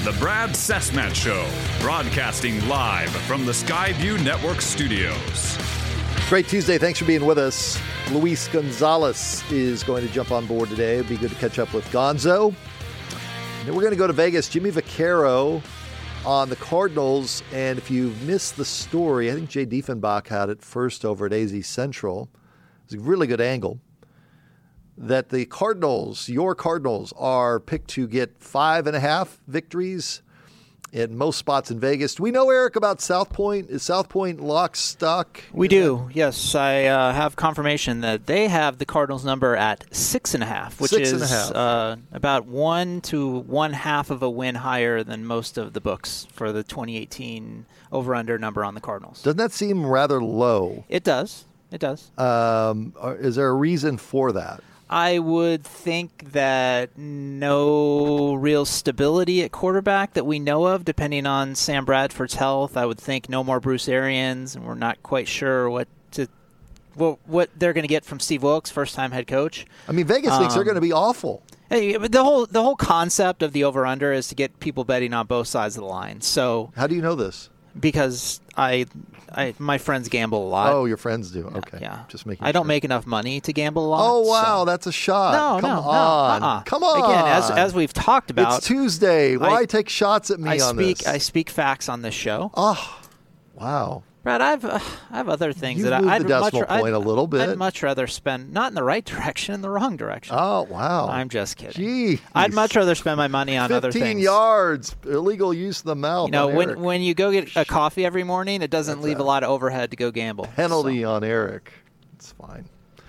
The Brad Cessmat Show, broadcasting live from the Skyview Network studios. Great Tuesday. Thanks for being with us. Luis Gonzalez is going to jump on board today. It'd be good to catch up with Gonzo. And then we're going to go to Vegas. Jimmy Vaccaro on the Cardinals. And if you missed the story, I think Jay Diefenbach had it first over at AZ Central. It's a really good angle. That the Cardinals, your Cardinals, are picked to get 5.5 victories in most spots in Vegas. Do we know, Eric, about South Point? Is South Point lock, stock? We do, yes. I have confirmation that they have the Cardinals number at 6.5, which is about 1 to 1/2 of a win higher than most of the books for the 2018 over-under number on the Cardinals. Doesn't that seem rather low? It does. It does. Is there a reason for that? I would think that no real stability at quarterback that we know of, depending on Sam Bradford's health. I would think no more Bruce Arians, and we're not quite sure what they're going to get from Steve Wilkes, first-time head coach. I mean, Vegas thinks they're going to be awful. Hey, but the whole concept of the over/under is to get people betting on both sides of the line. So how do you know this? Because my friends gamble a lot. Oh, your friends do. Okay. Yeah. Just making I don't sure. make enough money to gamble a lot. Oh, wow. So. That's a shot. No. Come on. Again, as we've talked about. It's Tuesday. Why take shots at me on this? I speak facts on this show. Oh, wow. Brad, I have other things You've that moved I'd the decimal point a little bit. I'd much rather spend, not in the right direction, in the wrong direction. Oh, wow. I'm just kidding. Gee. I'd much rather spend my money on other things. 15 yards, illegal use of the mouth. You know, when you go get a coffee every morning, it doesn't leave a lot of overhead to go gamble. Penalty on Eric. It's fine.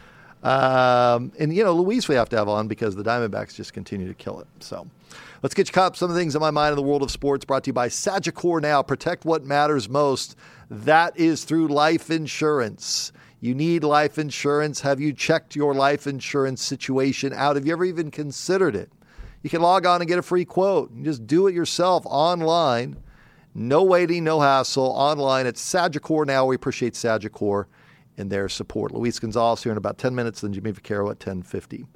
And, Luis we have to have on because the Diamondbacks just continue to kill it. So let's get you caught up some of the things in my mind in the world of sports, brought to you by Sagicor Now. Protect what matters most. That is through life insurance. You need life insurance. Have you checked your life insurance situation out? Have you ever even considered it? You can log on and get a free quote. You just do it yourself online. No waiting, no hassle. Online at Sagicor Now. We appreciate Sagicor and their support. Luis Gonzalez here in about 10 minutes, then Jimmy Vaccaro at 10:50.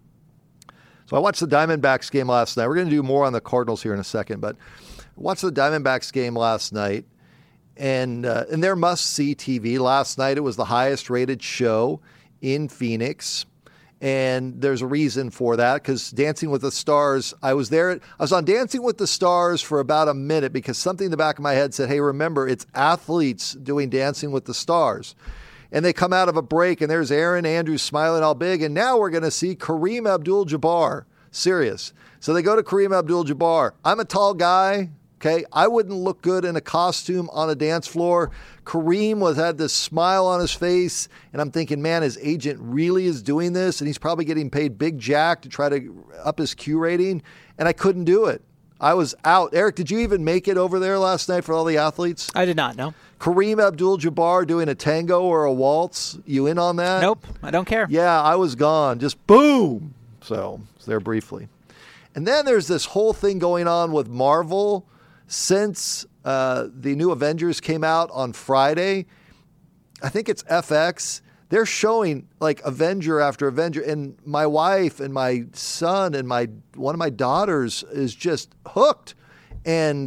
So I watched the Diamondbacks game last night. We're going to do more on the Cardinals here in a second, but I watched the Diamondbacks game last night. And their must-see TV. Last night, it was the highest-rated show in Phoenix. And there's a reason for that, because Dancing with the Stars, I was on Dancing with the Stars for about a minute because something in the back of my head said, hey, remember, it's athletes doing Dancing with the Stars. And they come out of a break, and there's Aaron Andrews smiling all big, and now we're going to see Kareem Abdul-Jabbar. Serious. So they go to Kareem Abdul-Jabbar. I'm a tall guy. Okay, I wouldn't look good in a costume on a dance floor. Kareem had this smile on his face, and I'm thinking, man, his agent really is doing this, and he's probably getting paid big jack to try to up his Q rating, and I couldn't do it. I was out. Eric, did you even make it over there last night for all the athletes? I did not, no. Kareem Abdul-Jabbar doing a tango or a waltz, you in on that? Nope, I don't care. Yeah, I was gone. Just boom. So, it's there briefly. And then there's this whole thing going on with Marvel. Since the new Avengers came out on Friday, I think it's FX, they're showing like Avenger after Avenger. And my wife and my son and one of my daughters is just hooked. And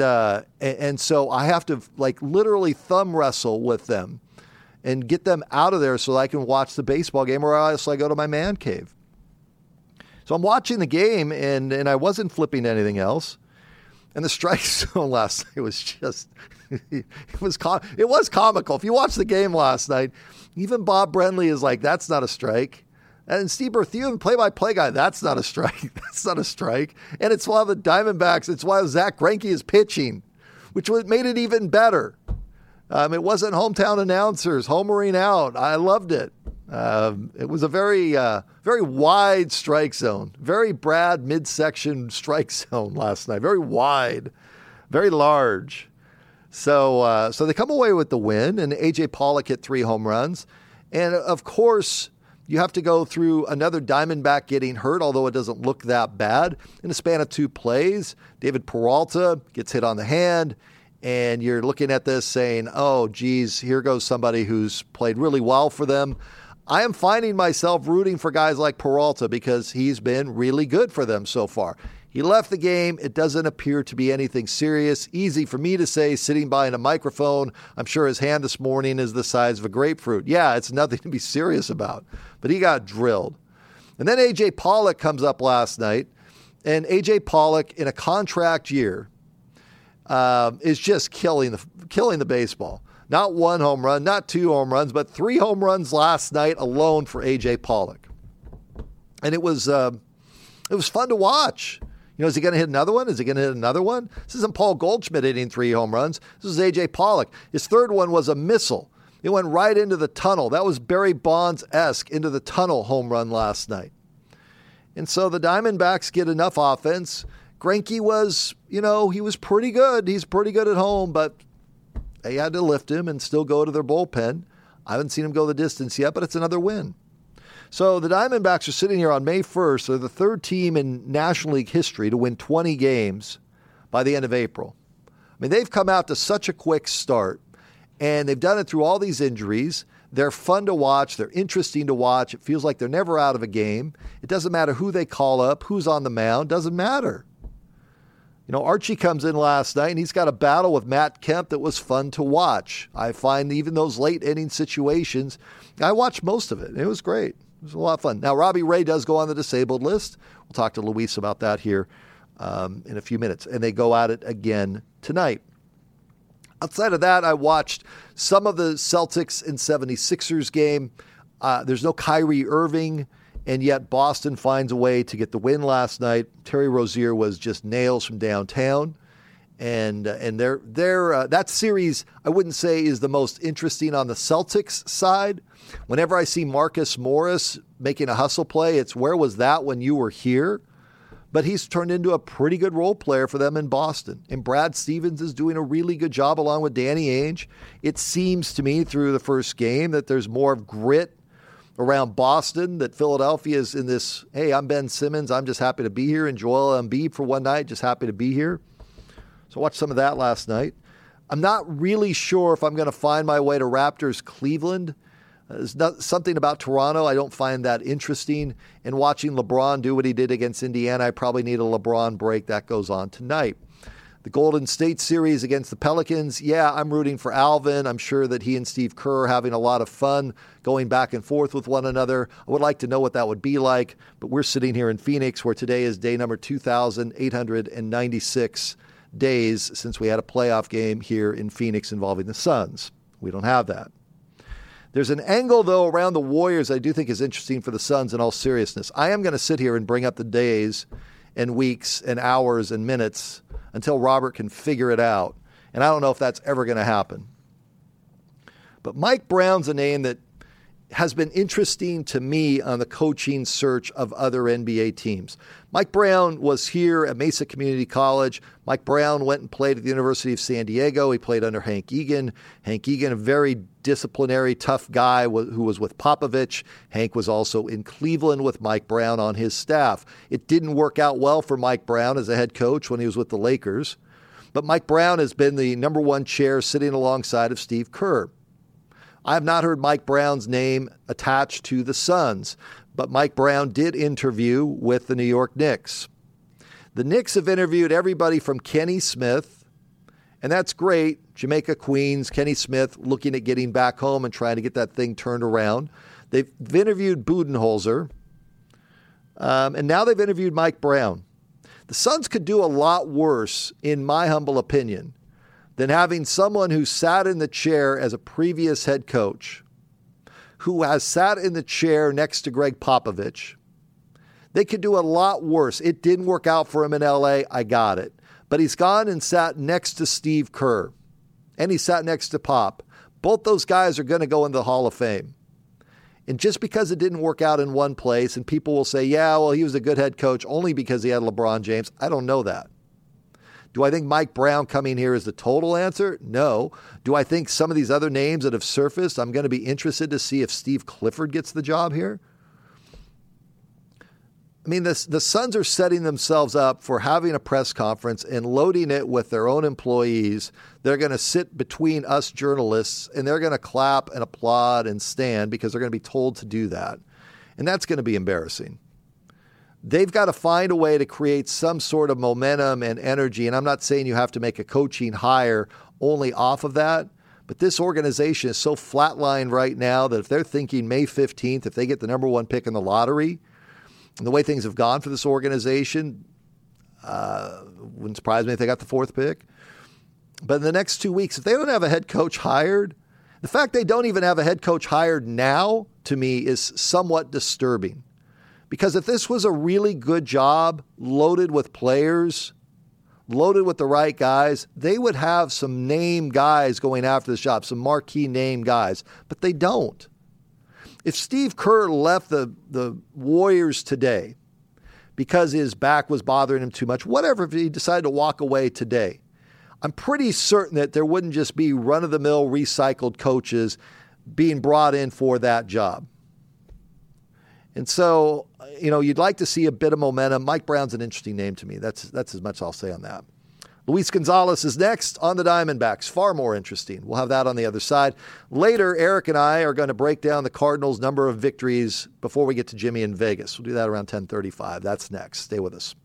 so I have to like literally thumb wrestle with them and get them out of there so I can watch the baseball game, or else I go to my man cave. So I'm watching the game and I wasn't flipping to anything else. And the strike zone last night was just, it was comical. If you watch the game last night, even Bob Brenly is like, that's not a strike. And Steve Bertheuven, play-by-play guy, that's not a strike. That's not a strike. And it's while the Diamondbacks, it's while Zach Greinke is pitching, which made it even better. It wasn't hometown announcers, homering out. I loved it. It was a very wide strike zone, very Brad midsection strike zone last night. Very wide, very large. So they come away with the win, and A.J. Pollock hit 3 home runs. And of course, you have to go through another Diamondback getting hurt, although it doesn't look that bad. In the span of 2 plays, David Peralta gets hit on the hand. And you're looking at this saying, oh, geez, here goes somebody who's played really well for them. I am finding myself rooting for guys like Peralta because he's been really good for them so far. He left the game. It doesn't appear to be anything serious. Easy for me to say, sitting behind a microphone. I'm sure his hand this morning is the size of a grapefruit. Yeah, it's nothing to be serious about. But he got drilled. And then A.J. Pollock comes up last night. And A.J. Pollock, in a contract year, is just killing the baseball. Not one home run, not 2 home runs, but 3 home runs last night alone for A.J. Pollock. And it was fun to watch. Is he going to hit another one? Is he going to hit another one? This isn't Paul Goldschmidt hitting 3 home runs. This is A.J. Pollock. His third one was a missile. It went right into the tunnel. That was Barry Bonds-esque into the tunnel home run last night. And so the Diamondbacks get enough offense. Greinke was, he was pretty good. He's pretty good at home, but they had to lift him and still go to their bullpen. I haven't seen him go the distance yet, but it's another win. So the Diamondbacks are sitting here on May 1st. They're the 3rd team in National League history to win 20 games by the end of April. I mean, they've come out to such a quick start, and they've done it through all these injuries. They're fun to watch. They're interesting to watch. It feels like they're never out of a game. It doesn't matter who they call up, who's on the mound. Doesn't matter. Archie comes in last night, and he's got a battle with Matt Kemp that was fun to watch. I find even those late inning situations, I watched most of it. It was great. It was a lot of fun. Now, Robbie Ray does go on the disabled list. We'll talk to Luis about that here in a few minutes. And they go at it again tonight. Outside of that, I watched some of the Celtics and 76ers game. There's no Kyrie Irving, and yet Boston finds a way to get the win last night. Terry Rozier was just nails from downtown. And that series, I wouldn't say is the most interesting on the Celtics side. Whenever I see Marcus Morris making a hustle play, it's where was that when you were here? But he's turned into a pretty good role player for them in Boston. And Brad Stevens is doing a really good job along with Danny Ainge. It seems to me through the first game that there's more of grit around Boston, that Philadelphia is in this, hey, I'm Ben Simmons, I'm just happy to be here, and Joel Embiid for one night, just happy to be here. So I watched some of that last night. I'm not really sure if I'm going to find my way to Raptors Cleveland. There's something about Toronto I don't find that interesting. And watching LeBron do what he did against Indiana, I probably need a LeBron break. That goes on tonight. The Golden State series against the Pelicans, yeah, I'm rooting for Alvin. I'm sure that he and Steve Kerr are having a lot of fun going back and forth with one another. I would like to know what that would be like, but we're sitting here in Phoenix where today is day number 2,896 days since we had a playoff game here in Phoenix involving the Suns. We don't have that. There's an angle, though, around the Warriors I do think is interesting for the Suns in all seriousness. I am going to sit here and bring up the days and weeks and hours and minutes until Robert can figure it out. And I don't know if that's ever going to happen. But Mike Brown's a name that has been interesting to me on the coaching search of other NBA teams. Mike Brown was here at Mesa Community College. Mike Brown went and played at the University of San Diego. He played under Hank Egan. Hank Egan, a very disciplinary, tough guy who was with Popovich. Hank was also in Cleveland with Mike Brown on his staff. It didn't work out well for Mike Brown as a head coach when he was with the Lakers. But Mike Brown has been the number one chair sitting alongside of Steve Kerr. I have not heard Mike Brown's name attached to the Suns, but Mike Brown did interview with the New York Knicks. The Knicks have interviewed everybody from Kenny Smith, and that's great. Jamaica Queens, Kenny Smith looking at getting back home and trying to get that thing turned around. They've interviewed Budenholzer, and now they've interviewed Mike Brown. The Suns could do a lot worse, in my humble opinion, than having someone who sat in the chair as a previous head coach, who has sat in the chair next to Greg Popovich. They could do a lot worse. It didn't work out for him in LA. I got it. But he's gone and sat next to Steve Kerr, and he sat next to Pop. Both those guys are going to go into the Hall of Fame. And just because it didn't work out in one place, and people will say, yeah, well, he was a good head coach only because he had LeBron James. I don't know that. Do I think Mike Brown coming here is the total answer? No. Do I think some of these other names that have surfaced, I'm going to be interested to see if Steve Clifford gets the job here? I mean, the Suns are setting themselves up for having a press conference and loading it with their own employees. They're going to sit between us journalists, and they're going to clap and applaud and stand because they're going to be told to do that. And that's going to be embarrassing. they've got to find a way to create some sort of momentum and energy. And I'm not saying you have to make a coaching hire only off of that, but this organization is so flatlined right now that if they're thinking May 15th, if they get the number one pick in the lottery, and the way things have gone for this organization, wouldn't surprise me if they got the fourth pick. But in the next 2 weeks, if they don't have a head coach hired, the fact they don't even have a head coach hired now, to me, is somewhat disturbing. Because if this was a really good job, loaded with players, loaded with the right guys, they would have some name guys going after this job, some marquee name guys. But they don't. If Steve Kerr left the Warriors today because his back was bothering him too much, whatever, if he decided to walk away today, I'm pretty certain that there wouldn't just be run-of-the-mill recycled coaches being brought in for that job. And so, you'd like to see a bit of momentum. Mike Brown's an interesting name to me. That's as much as I'll say on that. Luis Gonzalez is next on the Diamondbacks. Far more interesting. We'll have that on the other side. Later, Eric and I are going to break down the Cardinals' number of victories before we get to Jimmy in Vegas. We'll do that around 10:35. That's next. Stay with us.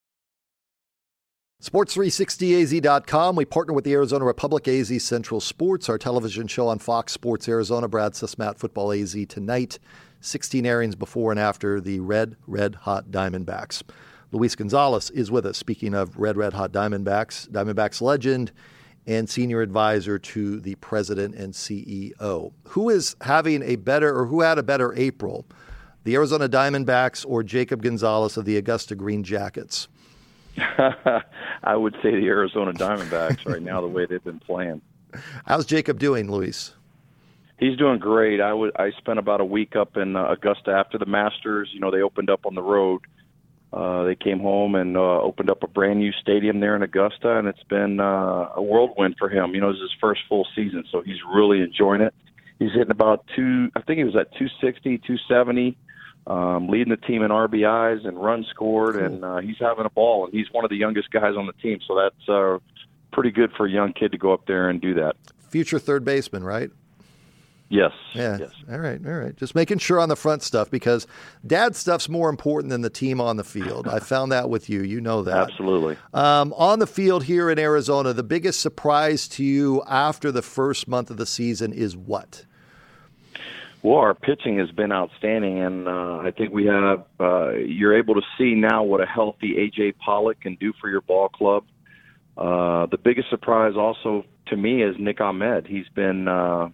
Sports360az.com. We partner with the Arizona Republic, AZ Central Sports, our television show on Fox Sports Arizona. Brad Sussmat, Football AZ tonight. 16 airings before and after the red hot Diamondbacks. Luis Gonzalez is with us. Speaking of red hot Diamondbacks, Diamondbacks legend and senior advisor to the president and CEO. Who is having a better, or who had a better April, the Arizona Diamondbacks or Jacob Gonzalez of the Augusta Green Jackets? I would say the Arizona Diamondbacks right now, the way they've been playing. How's Jacob doing, Luis? He's doing great. I spent about a week up in Augusta after the Masters. They opened up on the road. They came home and opened up a brand new stadium there in Augusta, and it's been a whirlwind for him. This is his first full season, so he's really enjoying it. He's hitting about I think he was at 260, 270, leading the team in RBIs and runs scored, and he's having a ball, and he's one of the youngest guys on the team, so that's pretty good for a young kid to go up there and do that. Future third baseman, right? Yes. Yeah. Yes. All right. Just making sure on the front stuff, because dad stuff's more important than the team on the field. I found that with you. You know that. Absolutely. On the field here in Arizona, the biggest surprise to you after the first month of the season is what? Well, our pitching has been outstanding, and I think we have you're able to see now what a healthy A.J. Pollock can do for your ball club. The biggest surprise also to me is Nick Ahmed. He's been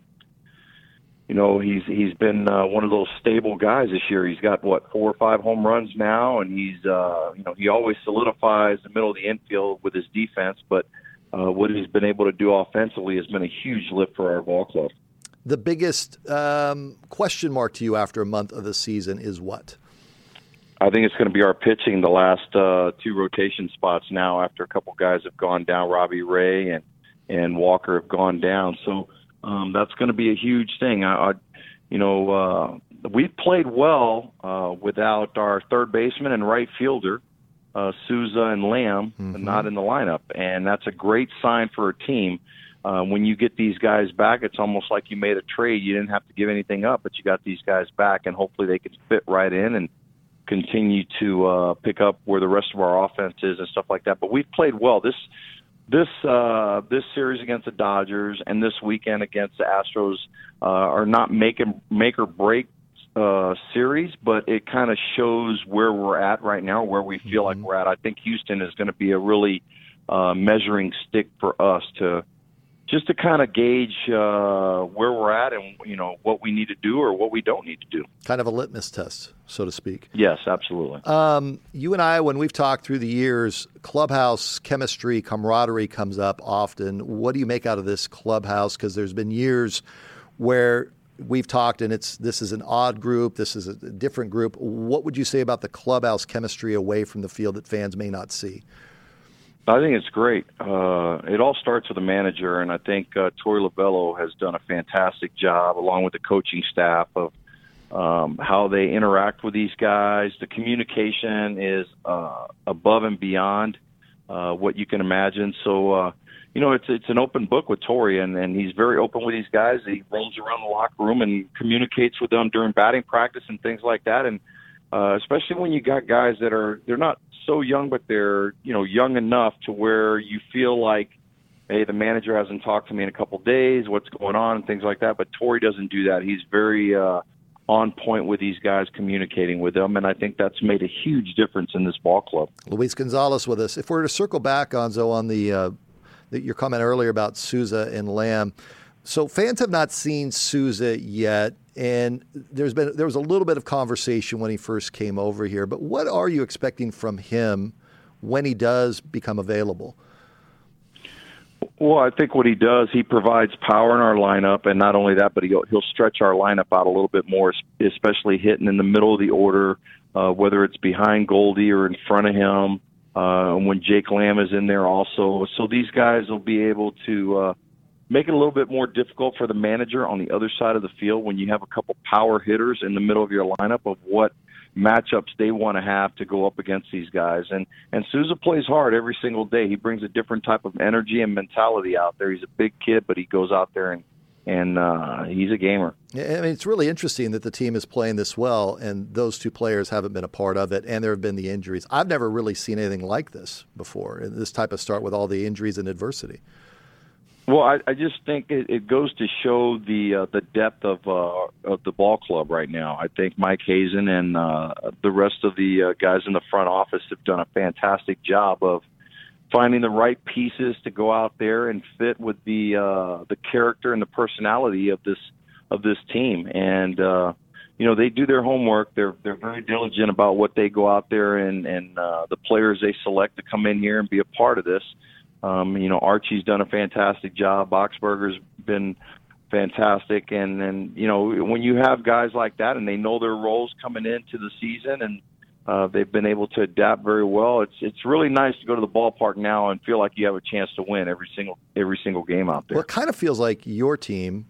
he's been one of those stable guys this year. He's got 4 or 5 home runs now, and he's he always solidifies the middle of the infield with his defense. But what he's been able to do offensively has been a huge lift for our ball club. The biggest question mark to you after a month of the season is what? I think it's going to be our pitching. The last 2 rotation spots now, after a couple guys have gone down, Robbie Ray and Walker have gone down. So. That's going to be a huge thing. We played well without our third baseman and right fielder, Souza and Lamb, not in the lineup. And that's a great sign for a team. When you get these guys back, it's almost like you made a trade. You didn't have to give anything up, but you got these guys back, and hopefully they can fit right in and continue to pick up where the rest of our offense is and stuff like that. But we've played well. This series against the Dodgers and this weekend against the Astros are not make or break series, but it kind of shows where we're at right now, where we feel like we're at. I think Houston is going to be a really measuring stick for us to kind of gauge where we're at and what we need to do or what we don't need to do. Kind of a litmus test, so to speak. Yes, absolutely. You and I, when we've talked through the years, clubhouse chemistry, camaraderie comes up often. What do you make out of this clubhouse? Because there's been years where we've talked and this is an odd group, this is a different group. What would you say about the clubhouse chemistry away from the field that fans may not see? I think it's great. It all starts with the manager, and I think Torey Lovullo has done a fantastic job, along with the coaching staff, of how they interact with these guys. The communication is above and beyond what you can imagine. So, it's an open book with Torey, and he's very open with these guys. He roams around the locker room and communicates with them during batting practice and things like that. And especially when you got guys they're not so young, but they're, young enough to where you feel like, hey, the manager hasn't talked to me in a couple of days, what's going on, and things like that. But Torey doesn't do that. He's very on point with these guys, communicating with them, and I think that's made a huge difference in this ball club. Luis Gonzalez with us. If we're to circle back, Gonzo, on your comment earlier about Souza and Lamb, so fans have not seen Souza yet, and there was a little bit of conversation when he first came over here. But what are you expecting from him when he does become available? Well, I think what he does, he provides power in our lineup, and not only that, but he'll stretch our lineup out a little bit more, especially hitting in the middle of the order, whether it's behind Goldie or in front of him, when Jake Lamb is in there also. So these guys will be able to make it a little bit more difficult for the manager on the other side of the field when you have a couple power hitters in the middle of your lineup of what matchups they want to have to go up against these guys. And Souza plays hard every single day. He brings a different type of energy and mentality out there. He's a big kid, but he goes out there and he's a gamer. Yeah, I mean, it's really interesting that the team is playing this well, and those two players haven't been a part of it, and there have been the injuries. I've never really seen anything like this before, this type of start with all the injuries and adversity. Well, I just think it goes to show the depth of the ball club right now. I think Mike Hazen and the rest of the guys in the front office have done a fantastic job of finding the right pieces to go out there and fit with the character and the personality of this team. And they do their homework. They're very diligent about what they go out there and the players they select to come in here and be a part of this. Archie's done a fantastic job. Boxberger's been fantastic. And when you have guys like that and they know their roles coming into the season and they've been able to adapt very well, it's really nice to go to the ballpark now and feel like you have a chance to win every single game out there. Well, it kind of feels like your teams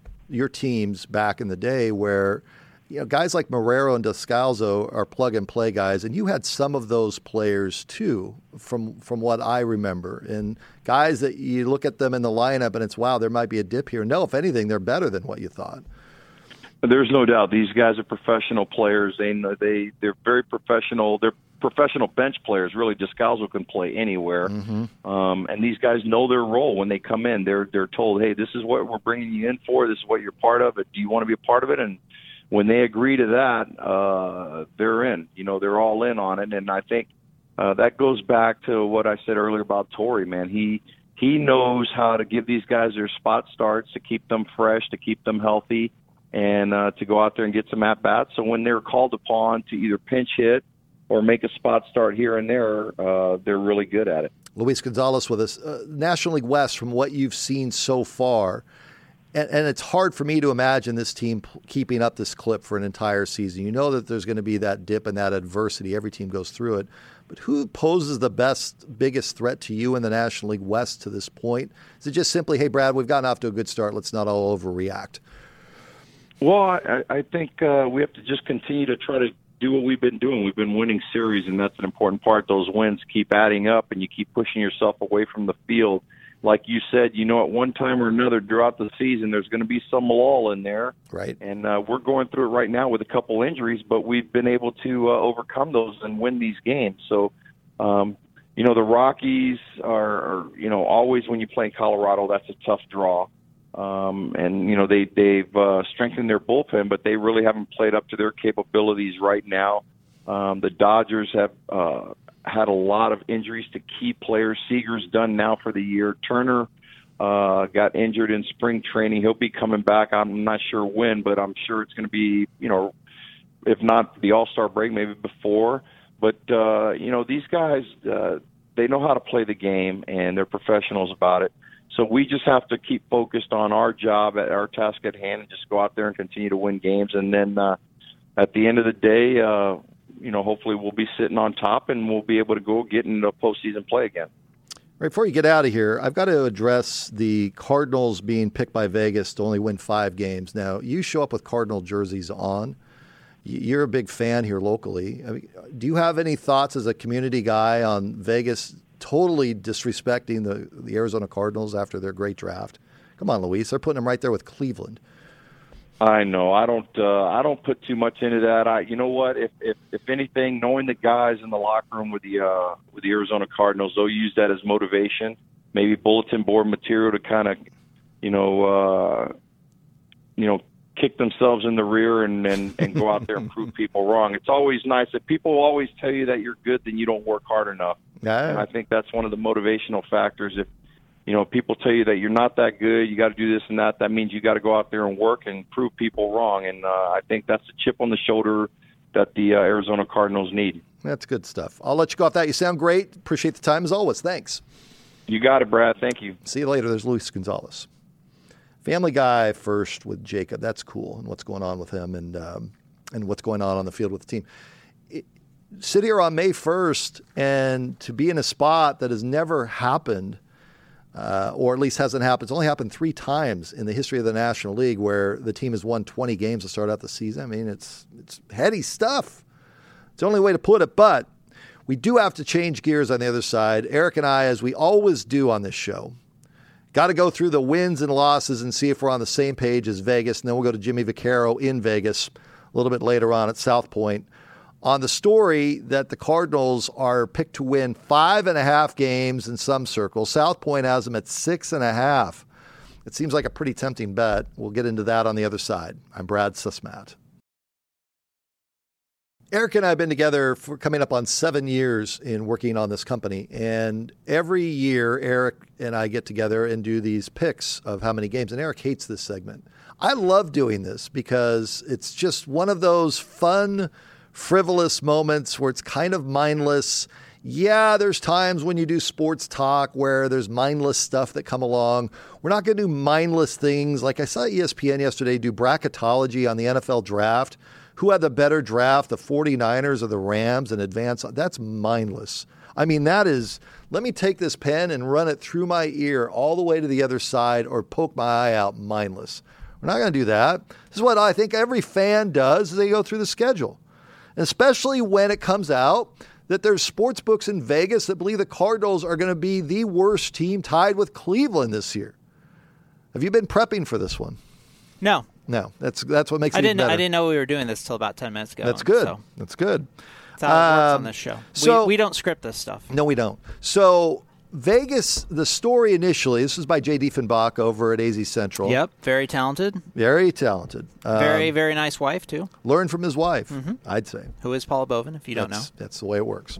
back in the day where guys like Marrero and Descalzo are plug-and-play guys, and you had some of those players too, from what I remember. And guys that you look at them in the lineup, and it's, wow, there might be a dip here. No, if anything, they're better than what you thought. There's no doubt. These guys are professional players. They're very professional. They're professional bench players. Really, Descalzo can play anywhere. Mm-hmm. And these guys know their role when they come in. They're told, hey, this is what we're bringing you in for. This is what you're part of. Do you want to be a part of it? And when they agree to that, they're in. They're all in on it. And I think that goes back to what I said earlier about Torey, man. He knows how to give these guys their spot starts, to keep them fresh, to keep them healthy, and to go out there and get some at-bats. So when they're called upon to either pinch hit or make a spot start here and there, they're really good at it. Luis Gonzalez with us. National League West, from what you've seen so far, and it's hard for me to imagine this team keeping up this clip for an entire season. You know that there's going to be that dip and that adversity. Every team goes through it. But who poses the biggest threat to you in the National League West to this point? Is it just simply, hey, Brad, we've gotten off to a good start. Let's not all overreact? Well, I think we have to just continue to try to do what we've been doing. We've been winning series, and that's an important part. Those wins keep adding up, and you keep pushing yourself away from the field. Like you said, at one time or another throughout the season, there's going to be some lull in there. Right. And we're going through it right now with a couple injuries, but we've been able to overcome those and win these games. So, the Rockies are always when you play in Colorado, that's a tough draw. They've strengthened their bullpen, but they really haven't played up to their capabilities right now. The Dodgers have had a lot of injuries to key players. Seager's done now for the year. Turner got injured in spring training. He'll be coming back. I'm not sure when, but I'm sure it's going to be, if not the All-Star break, maybe before. But, these guys, they know how to play the game, and they're professionals about it. So we just have to keep focused on our job, at our task at hand, and just go out there and continue to win games. And then at the end of the day, hopefully we'll be sitting on top and we'll be able to go get into postseason play again. Right, before you get out of here, I've got to address the Cardinals being picked by Vegas to only win 5 games. Now, you show up with Cardinal jerseys on. You're a big fan here locally. I mean, do you have any thoughts as a community guy on Vegas totally disrespecting the Arizona Cardinals after their great draft? Come on, Luis. They're putting them right there with Cleveland. I know. I don't put too much into that. You know what? If anything, knowing the guys in the locker room with the Arizona Cardinals, they'll use that as motivation, maybe bulletin board material to kind of, kick themselves in the rear and go out there and prove people wrong. It's always nice. If people always tell you that you're good, then you don't work hard enough. Yeah. And I think that's one of the motivational factors. If people tell you that you're not that good, you got to do this and that, that means you got to go out there and work and prove people wrong. And I think that's the chip on the shoulder that the Arizona Cardinals need. That's good stuff. I'll let you go off that. You sound great. Appreciate the time as always. Thanks. You got it, Brad. Thank you. See you later. There's Luis Gonzalez. Family Guy first with Jacob. That's cool. And what's going on with him and what's going on the field with the team. Sit here on May 1st and to be in a spot that has never happened, or at least hasn't happened. It's only happened 3 times in the history of the National League where the team has won 20 games to start out the season. I mean, it's heady stuff. It's the only way to put it. But we do have to change gears on the other side. Eric and I, as we always do on this show, got to go through the wins and losses and see if we're on the same page as Vegas. And then we'll go to Jimmy Vaccaro in Vegas a little bit later on at South Point on the story that the Cardinals are picked to win 5.5 games in some circles. South Point has them at 6.5. It seems like a pretty tempting bet. We'll get into that on the other side. I'm Brad Susmat. Eric and I have been together for coming up on 7 years in working on this company. And every year, Eric and I get together and do these picks of how many games. And Eric hates this segment. I love doing this because it's just one of those fun, frivolous moments where it's kind of mindless. Yeah, there's times when you do sports talk where there's mindless stuff that come along. We're not going to do mindless things. Like I saw ESPN yesterday do bracketology on the NFL draft. Who had the better draft, the 49ers or the Rams in advance? That's mindless. I mean, that is, let me take this pen and run it through my ear all the way to the other side or poke my eye out. Mindless. We're not going to do that. This is what I think every fan does as they go through the schedule. And especially when it comes out that there's sports books in Vegas that believe the Cardinals are going to be the worst team tied with Cleveland this year. Have you been prepping for this one? No. No, that's what makes it even better. I didn't know we were doing this till about 10 minutes ago. That's good. So That's good. that's how it works on this show. So we don't script this stuff. No, we don't. So Vegas, the story initially, this was by J. Diefenbach over at AZ Central. Yep, very talented. Very talented. Very, very nice wife, too. Learned from his wife, I'd say. Who is Paula Bovin, if you don't know? That's the way it works.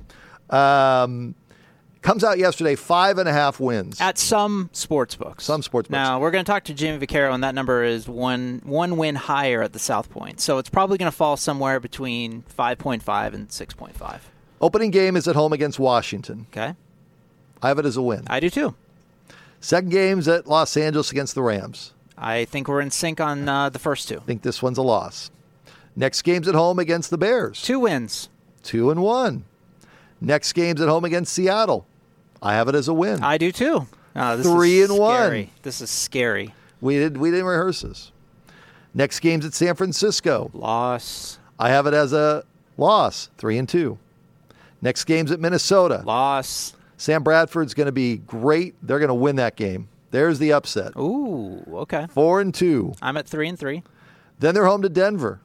Comes out yesterday, 5.5 wins. At some sports books. Some sports books. Now, we're going to talk to Jimmy Vaccaro, and that number is one win higher at the South Point. So it's probably going to fall somewhere between 5.5 and 6.5. Opening game is at home against Washington. Okay. I have it as a win. I do, too. Second game's at Los Angeles against the Rams. I think we're in sync on the first two. I think this one's a loss. Next game's at home against the Bears. 2 wins. 2-1. Next game's at home against Seattle. I have it as a win. I do too. This 3-1. This is scary. We didn't rehearse this. Next game's at San Francisco. Loss. I have it as a loss. 3-2. Next game's at Minnesota. Loss. Sam Bradford's going to be great. They're going to win that game. There's the upset. Ooh, okay. 4-2. I'm at 3-3. Then they're home to Denver.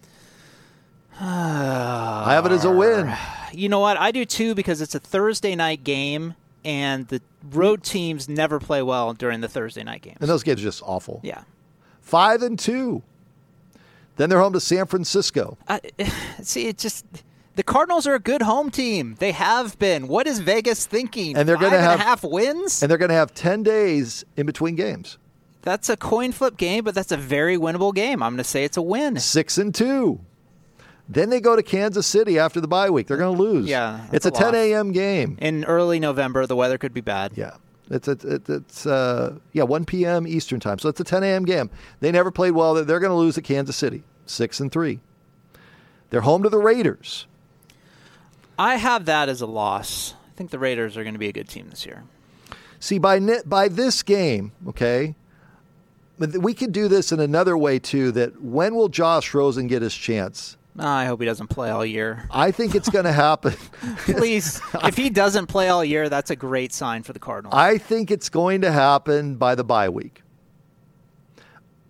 I have it as a win. You know what? I do too because it's a Thursday night game. And the road teams never play well during the Thursday night games. And those games are just awful. Yeah. 5-2. Then they're home to San Francisco. See, it's just the Cardinals are a good home team. They have been. What is Vegas thinking? And they're going to have 5.5 wins. And they're going to have 10 days in between games. That's a coin flip game, but that's a very winnable game. I'm going to say it's a win. 6-2. Then they go to Kansas City after the bye week. They're going to lose. Yeah, it's a 10 a.m. game. In early November, the weather could be bad. Yeah. It's 1 p.m. Eastern time. So it's a 10 a.m. game. They never played well. They're going to lose at Kansas City, 6-3. They're home to the Raiders. I have that as a loss. I think the Raiders are going to be a good team this year. See, by this game, okay, we could do this in another way, too, that when will Josh Rosen get his chance? I hope he doesn't play all year. I think it's going to happen. Please, if he doesn't play all year, that's a great sign for the Cardinals. I think it's going to happen by the bye week.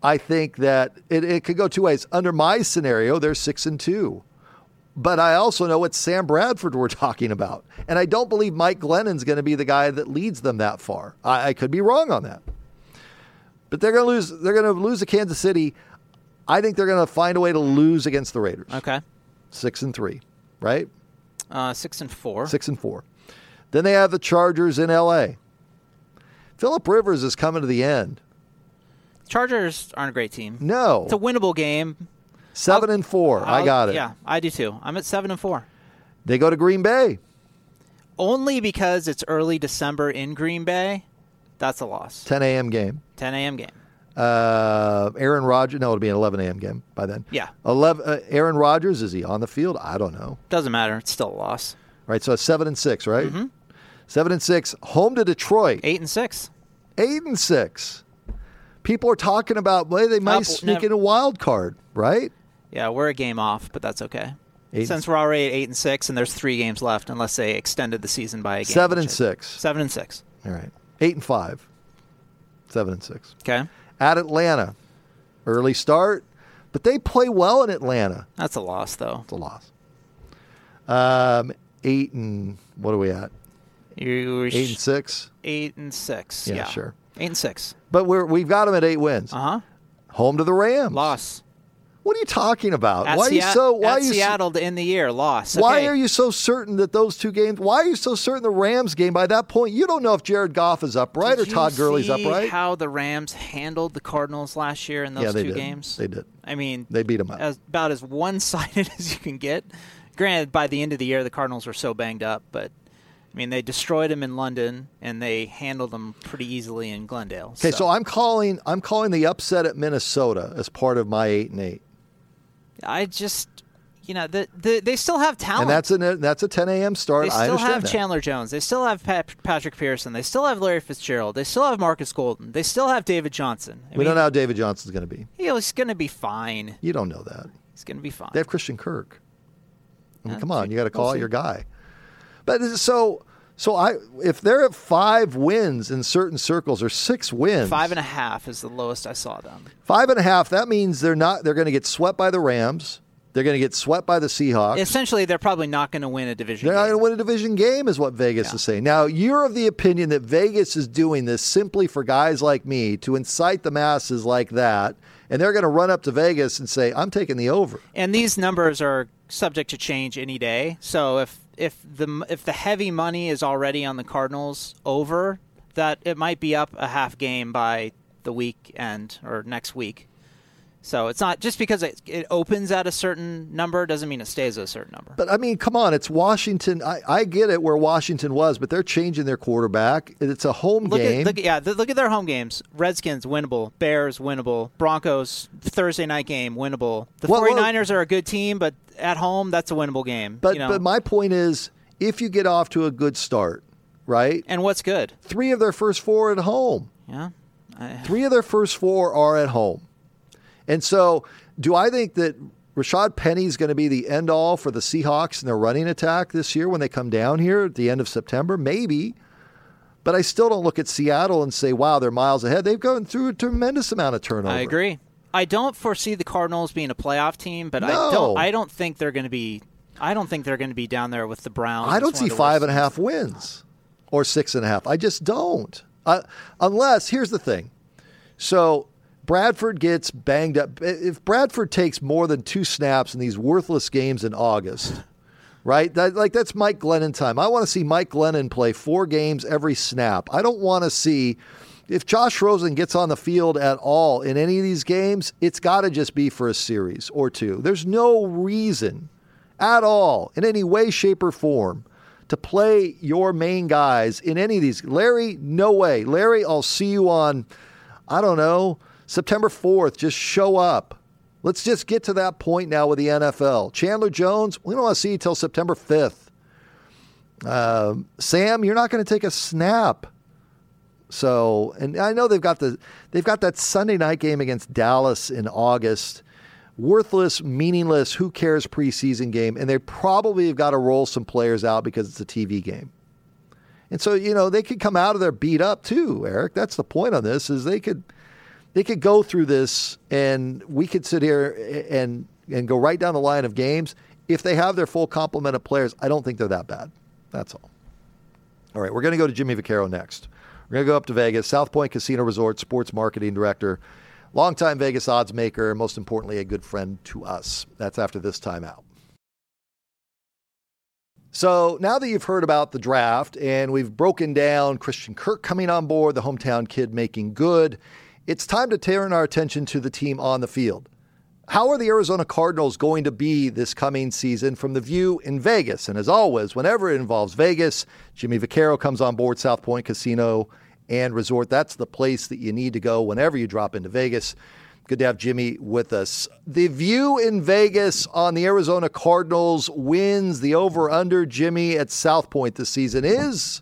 I think that it could go two ways. Under my scenario, they're 6-2. But I also know it's Sam Bradford we're talking about. And I don't believe Mike Glennon's going to be the guy that leads them that far. I could be wrong on that. But they're going to lose. They're going to lose to Kansas City. I think they're going to find a way to lose against the Raiders. Okay. 6-3, right? 6-4. 6-4. Then they have the Chargers in L.A. Phillip Rivers is coming to the end. Chargers aren't a great team. No. It's a winnable game. 7-4. I got it. Yeah, I do too. I'm at 7-4. They go to Green Bay. Only because it's early December in Green Bay. That's a loss. 10 a.m. game. 10 a.m. game. Aaron Rodgers. No, it'll be an 11 a.m. game by then. Yeah. Aaron Rodgers, is he on the field? I don't know. Doesn't matter. It's still a loss. Right, so it's 7-6, right? Mm-hmm. 7-6. Home to Detroit. 8-6. 8-6. People are talking about, well, they might sneak in a wild card, right? Yeah, we're a game off, but that's okay. 8 Since we're already at 8-6 and there's 3 games left, unless they extended the season by a game. 7-6. 7-6. All right. 8-5. 7-6. Okay. At Atlanta. Early start, but they play well in Atlanta. That's a loss, though. It's a loss. 8 and what are we at? 8-6. 8-6. Yeah, sure. 8-6. But we've got them at 8 wins. Home to the Rams. Loss. What are you talking about? At Why are you Seattle to end the year? Loss. Why Okay. are you so certain that those two games? Why are you so certain the Rams game? By that point, you don't know if Jared Goff is upright or Todd Gurley's upright. Did you see how the Rams handled the Cardinals last year in those two games? They did. I mean, they beat them up. About as one-sided as you can get. Granted, by the end of the year, the Cardinals were so banged up, but I mean, they destroyed them in London and they handled them pretty easily in Glendale. Okay, so I'm calling the upset at Minnesota as part of my 8-8. I just, they still have talent. And that's a 10 a.m. start. They still have Chandler Jones. They still have Patrick Pearson. They still have Larry Fitzgerald. They still have Marcus Golden. They still have David Johnson. We don't know how David Johnson's going to be. He's going to be fine. You don't know that. He's going to be fine. They have Christian Kirk. I mean, come on, you got to call out your guy. But if they're at 5 wins in certain circles or 6 wins, 5.5 is the lowest I saw them. 5.5. That means they're going to get swept by the Rams. They're going to get swept by the Seahawks. Essentially, they're probably not going to win a division game. They're not going to win a division game is what Vegas is saying. Now, you're of the opinion that Vegas is doing this simply for guys like me to incite the masses like that, and they're going to run up to Vegas and say, I'm taking the over. And these numbers are subject to change any day. So if the heavy money is already on the Cardinals over, that it might be up a half game by the weekend or next week. So it's not just because it opens at a certain number doesn't mean it stays at a certain number. But I mean, come on, it's Washington. I get it where Washington was, but they're changing their quarterback. It's a home game. Look at their home games. Redskins, winnable. Bears, winnable. Broncos, Thursday night game, winnable. The 49ers are a good team, but at home, that's a winnable game. But my point is, if you get off to a good start, right? And what's good? 3 of their first 4 at home. Yeah. 3 of their first 4 are at home. And so, do I think that Rashad Penny is going to be the end-all for the Seahawks and their running attack this year when they come down here at the end of September? Maybe. But I still don't look at Seattle and say, wow, they're miles ahead. They've gone through a tremendous amount of turnover. I agree. I don't foresee the Cardinals being a playoff team, but I don't think they're going to be down there with the Browns. I don't see 5.5 wins or 6.5. I just don't. Unless, here's the thing. So Bradford gets banged up. If Bradford takes more than 2 snaps in these worthless games in August, right? That's Mike Glennon time. I want to see Mike Glennon play 4 games every snap. I don't want to see, if Josh Rosen gets on the field at all in any of these games, it's got to just be for a series or 2. There's no reason at all, in any way, shape, or form, to play your main guys in any of these. Larry, no way. Larry, I'll see you on, I don't know, September 4th. Just show up. Let's just get to that point now with the NFL. Chandler Jones, we don't want to see you till September 5th. Sam, you're not going to take a snap. So, and I know they've got that Sunday night game against Dallas in August. Worthless, meaningless, who cares preseason game. And they probably have got to roll some players out because it's a TV game. And so, they could come out of there beat up too, Eric. That's the point on this, is they could they could go through this, and we could sit here and go right down the line of games. If they have their full complement of players, I don't think they're that bad. That's all. All right, we're going to go to Jimmy Vaccaro next. We're going to go up to Vegas. South Point Casino Resort sports marketing director, longtime Vegas odds maker, and most importantly, a good friend to us. That's after this timeout. So now that you've heard about the draft and we've broken down Christian Kirk coming on board, the hometown kid making good, it's time to turn our attention to the team on the field. How are the Arizona Cardinals going to be this coming season from the view in Vegas? And as always, whenever it involves Vegas, Jimmy Vaccaro comes on board South Point Casino and Resort. That's the place that you need to go whenever you drop into Vegas. Good to have Jimmy with us. The view in Vegas on the Arizona Cardinals wins, the over-under, Jimmy, at South Point this season is?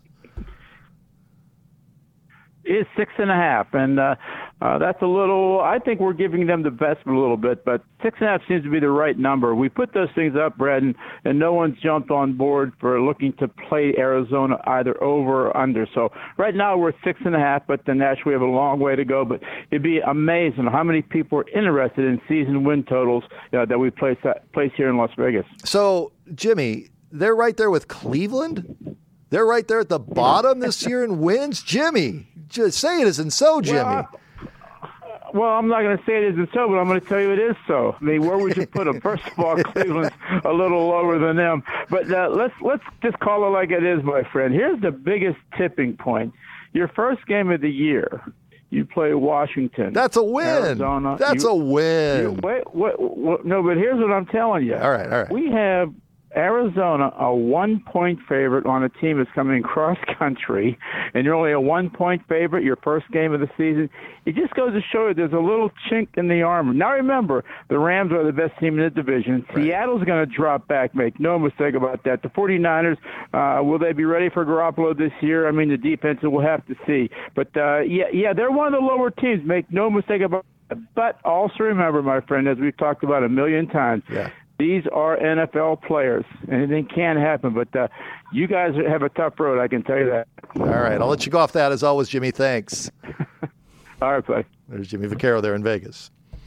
Is 6.5, and that's a little. I think we're giving them the best a little bit, but 6.5 seems to be the right number. We put those things up, Brad, and no one's jumped on board for looking to play Arizona either over or under. So right now we're 6.5, but then naturally we have a long way to go. But it'd be amazing how many people are interested in season win totals that we place here in Las Vegas. So Jimmy, they're right there with Cleveland. They're right there at the bottom this year in wins. Jimmy, just say it isn't so, Jimmy. Well, I'm not going to say it isn't so, but I'm going to tell you it is so. I mean, where would you put them? First of all, Cleveland's a little lower than them. But let's just call it like it is, my friend. Here's the biggest tipping point. Your first game of the year, you play Washington. That's a win. Arizona. That's a win. Wait, no, but here's what I'm telling you. All right. We have Arizona a 1-point favorite on a team that's coming cross country, and you're only a 1-point favorite your first game of the season. It just goes to show you there's a little chink in the armor. Now remember, the Rams are the best team in the division. Right. Seattle's going to drop back, make no mistake about that. The 49ers, will they be ready for Garoppolo this year? I mean, the defense, we'll have to see. But yeah, they're one of the lower teams, make no mistake about it. But also remember, my friend, as we've talked about a million times, these are NFL players. Anything can happen, but you guys have a tough road, I can tell you that. All right, I'll let you go off that. As always, Jimmy, thanks. All right, play. There's Jimmy Vaccaro there in Vegas.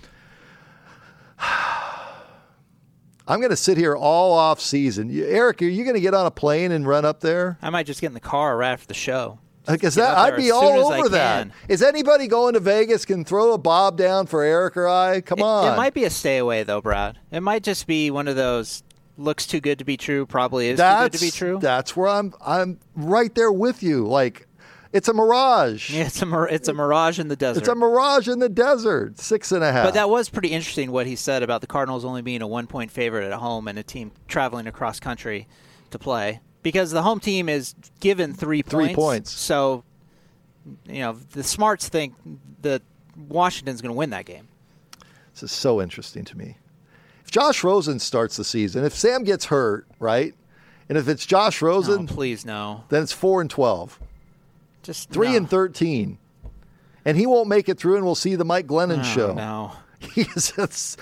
I'm going to sit here all off season. Eric, are you going to get on a plane and run up there? I might just get in the car right after the show. Because I'd be all over that. Is anybody going to Vegas can throw a bob down for Eric or I? Come on. It might be a stay away, though, Brad. It might just be one of those looks too good to be true, probably is too good to be true. That's where I'm right there with you. Like, it's a mirage. Yeah, it's a mirage in the desert. It's a mirage in the desert. 6.5. But that was pretty interesting what he said about the Cardinals only being a 1-point favorite at home and a team traveling across country to play. Because the home team is given 3 points. 3 points. So, the smarts think that Washington's going to win that game. This is so interesting to me. If Josh Rosen starts the season, if Sam gets hurt, right? And if it's Josh Rosen, please no. Then it's 4-12. Just 3-13. And he won't make it through, and we'll see the Mike Glennon show. No. that's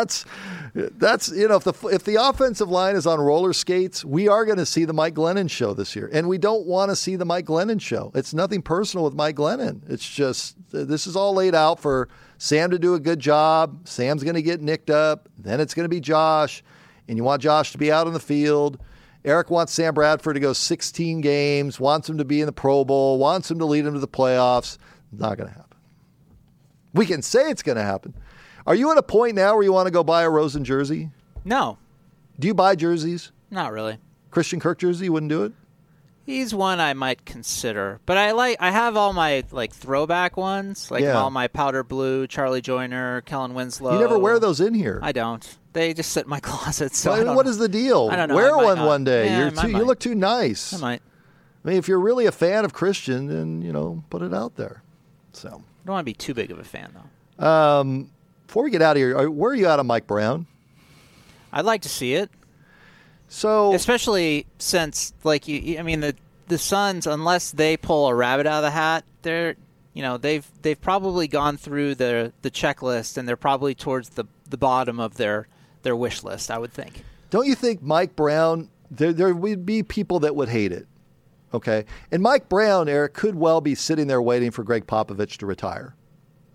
if the offensive line is on roller skates, we are going to see the Mike Glennon show this year, and we don't want to see the Mike Glennon show. It's nothing personal with Mike Glennon. It's just this is all laid out for Sam to do a good job. Sam's going to get nicked up, then it's going to be Josh, and you want Josh to be out on the field. Eric wants Sam Bradford to go 16 games, wants him to be in the Pro Bowl, wants him to lead him to the playoffs. Not going to happen. We can say it's going to happen. Are you at a point now where you want to go buy a Rosen jersey? No. Do you buy jerseys? Not really. Christian Kirk jersey, you wouldn't do it? He's one I might consider. But I have all my throwback ones, all my powder blue, Charlie Joyner, Kellen Winslow. You never wear those in here. I don't. They just sit in my closet. So what is the deal? I don't know. Wear one day. Yeah, you look too nice. I might. I mean, if you're really a fan of Christian, then, put it out there. So. I don't want to be too big of a fan, though. Before we get out of here, where are you at on Mike Brown? I'd like to see it. So, especially since, the Suns, unless they pull a rabbit out of the hat, they've probably gone through the checklist, and they're probably towards the bottom of their wish list, I would think. Don't you think Mike Brown? There would be people that would hate it. Okay, and Mike Brown, Eric, could well be sitting there waiting for Greg Popovich to retire.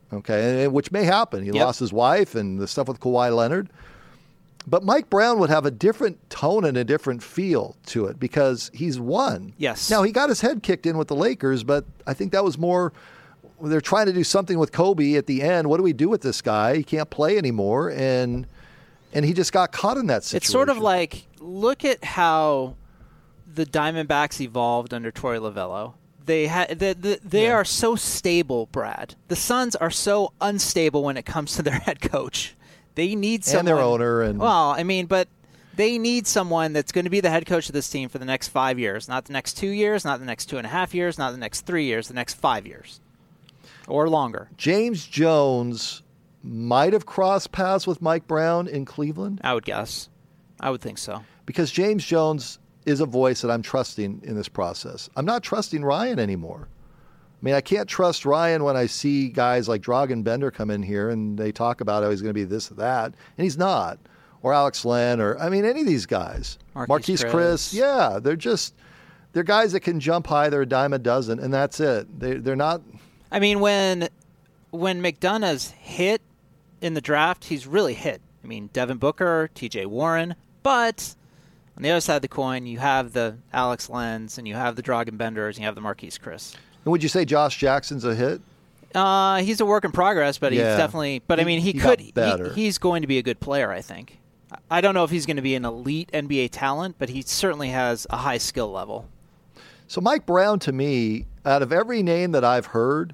Okay, which may happen. He lost his wife and the stuff with Kawhi Leonard. But Mike Brown would have a different tone and a different feel to it because he's won. Yes. Now, he got his head kicked in with the Lakers, but I think that was more, they're trying to do something with Kobe at the end. What do we do with this guy? He can't play anymore, and he just got caught in that situation. It's sort of like, look at how the Diamondbacks evolved under Torey Lovullo. They are so stable, Brad. The Suns are so unstable when it comes to their head coach. They need someone. And their owner. But they need someone that's going to be the head coach of this team for the next 5 years. Not the next 2 years, not the next 2.5 years, not the next 3 years, the next 5 years. Or longer. James Jones might have crossed paths with Mike Brown in Cleveland. I would guess. I would think so. Because James Jones is a voice that I'm trusting in this process. I'm not trusting Ryan anymore. I mean, I can't trust Ryan when I see guys like Dragan Bender come in here and they talk about how he's going to be this or that, and he's not. Or Alex Len, or any of these guys. Marquise Chris. Yeah, they're guys that can jump high. They're a dime a dozen, and that's it. They're not. I mean, when McDonough's hit in the draft, he's really hit. I mean, Devin Booker, T.J. Warren, but on the other side of the coin, you have the Alex Lens, and you have the Dragan Benders, and you have the Marquise Chris. And would you say Josh Jackson's a hit? He's a work in progress, but he's definitely. But I mean, he's going to be a good player, I think. I don't know if he's going to be an elite NBA talent, but he certainly has a high skill level. So Mike Brown, to me, out of every name that I've heard,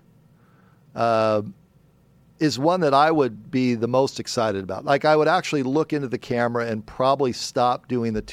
is one that I would be the most excited about. Like, I would actually look into the camera and probably stop doing the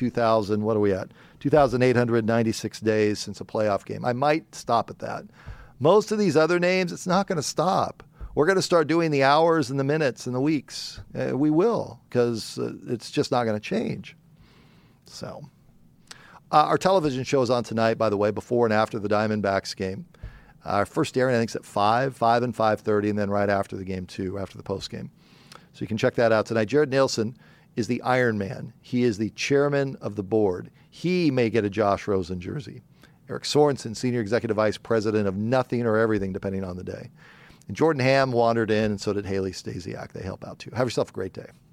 2,896 days since a playoff game. I might stop at that. Most of these other names, it's not going to stop. We're going to start doing the hours and the minutes and the weeks. We will, because it's just not going to change. So, our television show is on tonight, by the way, before and after the Diamondbacks game. Our first airing, I think, is at 5 and 5:30, and then right after the game, too, after the post game. So you can check that out tonight. Jared Nielsen is the Iron Man. He is the chairman of the board. He may get a Josh Rosen jersey. Eric Sorensen, Senior Executive Vice President of Nothing or Everything, depending on the day. And Jordan Hamm wandered in, and so did Haley Stasiak. They help out, too. Have yourself a great day.